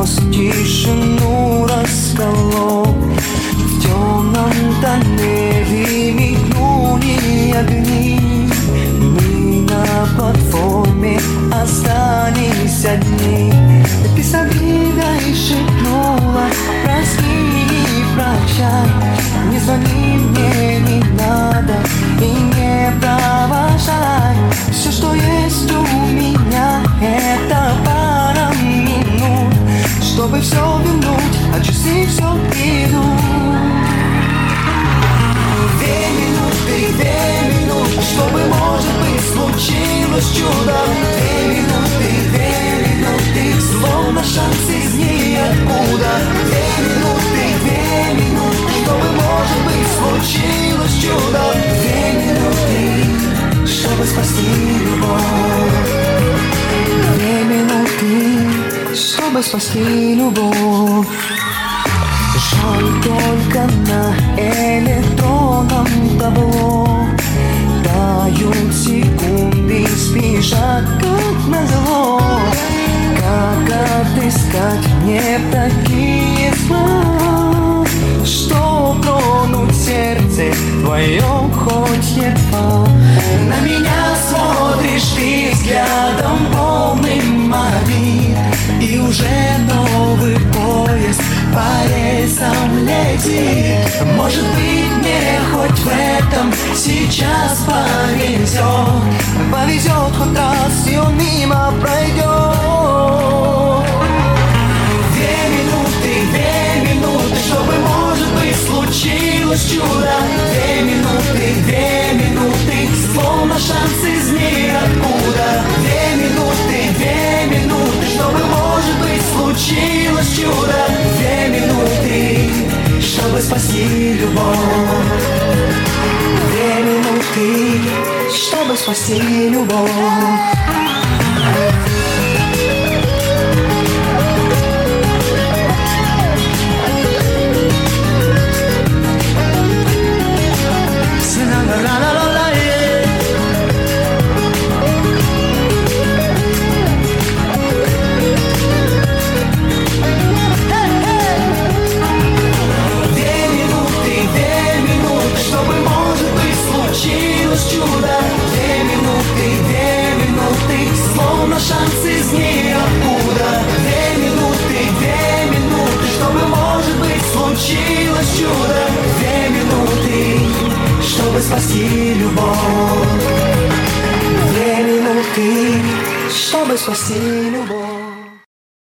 слез тишину расколол. В темном тоннеле мигнули огни. Мы на платформе остались одни. Ты с обидой шепнула: прости и прощай. Не звони мне, не надо, и не провожай. Все, что есть у меня, это пара минут, чтобы все вернуть, а часы все идут. 2 минуты, чтобы, может быть, случилось чудо. 2 минуты, словно шанс из ниоткуда. 2 минуты, чтобы, может быть, случилось чудо. 2 минуты, чтобы спасти любовь. 2 минуты, чтобы спасти любовь. Жаль только на электронном табло тают секунды, спешат как назло. Как отыскать мне такие слова, что тронуть сердце твое хоть едва. На меня смотришь ты взглядом полным обид, и уже новый поезд по рельсам летит. Может быть, мне хоть в этом сейчас повезет. Повезет хоть раз, и он мимо пройдет. 2 минуты, чтобы, может быть, случилось чудо. 2 минуты, словно шанс из ниоткуда. 2 минуты, чтобы, может быть, случилось чудо. 2 минуты, чтобы спасти любовь. 2 минуты, чтобы спасти любовь. Чудо. 2 минуты, словно шанс из ниоткуда. 2 минуты, чтобы, может быть, случилось чудо. 2 минуты, чтобы спасти любовь. 2 минуты, чтобы спасти любовь.